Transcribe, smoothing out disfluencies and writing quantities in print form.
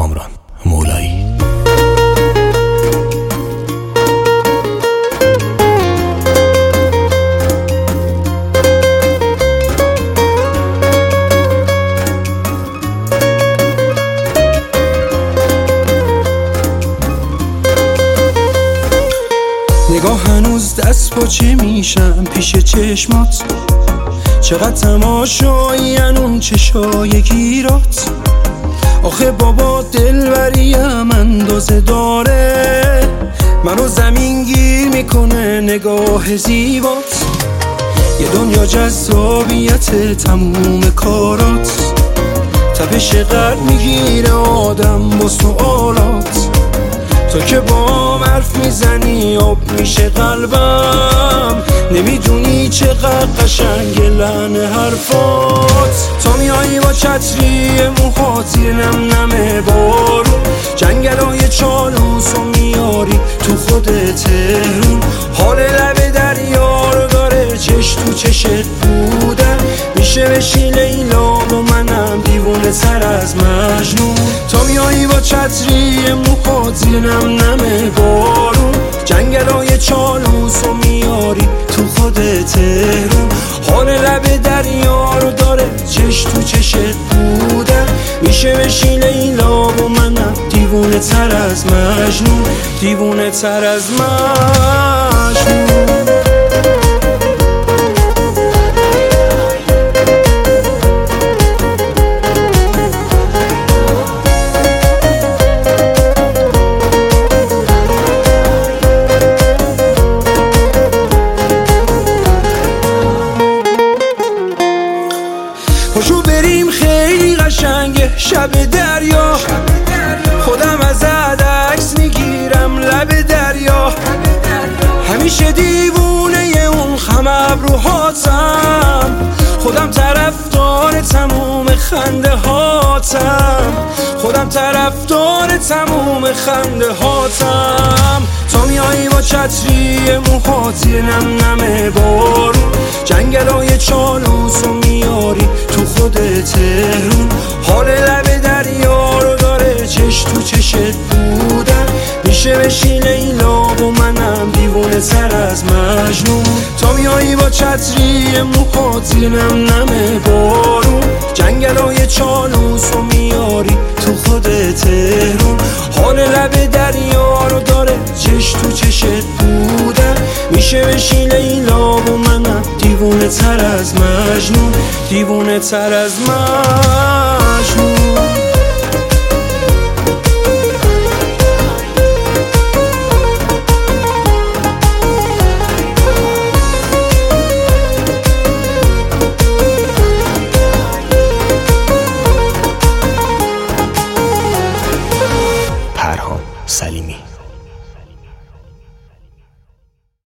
کامران مولایی. نگاه هنوز دست پاچه میشم پیش چشمات، چقدر تماشایین اون چشای گیرات. آخه بابا دلبریم اندازه داره، منو زمین گیر میکنه نگاه زیبات. یه دنیا جذابیت تموم کارات، تپش قلب میگیره آدم با سوالات. تو که با حرف میزنی آب میشه قلبم، نمیدونی چقدر قشنگ لحن حرفات. تا میایی با چتری موهات زیر نم نم بارون، جنگلای چالوسو میاری تو خود تهرون. حال لب دریا رو داره چش تو چشت بودن، میشه بشی لیلا و منم دیوونه سر از مجنون. تا میایی با چتری موهات زیر نم نم بارون، جنگلای چالوسو میاری تو خود تهرون. حال لب دریا رو داره چش تو چشت بودن، میشه بشی لیلا و منم دیوونه تر از مجنون، دیوونه تر از مجنون. پاشو بریم خیلی قشنگه شب دریا، خودم ازت عکس میگیرم لب دریا. همیشه دیوونه اون خم ابروهاتم، خودم طرفدار تموم خنده هاتم، خودم طرفدار تموم خنده هاتم. تا میایی با چتری موهات زیر نم نم بارون، جنگلای چالوسو میاری تو خود تهرون. حال لب دریا رو داره چش تو چشت بودن، میشه بشی لیلا و منم دیوونه سر از مجنون. تا میایی با چتری موهات زیر نم نم بارون، جنگلای چالوسو میاری تو خود تهرون. حال لب دریا رو داره چش تو چشت بودن، میشه بشی لیلا و منم دیوونه تر از مجنون، دیوونه تر از مجنون. پرهام سلیمی.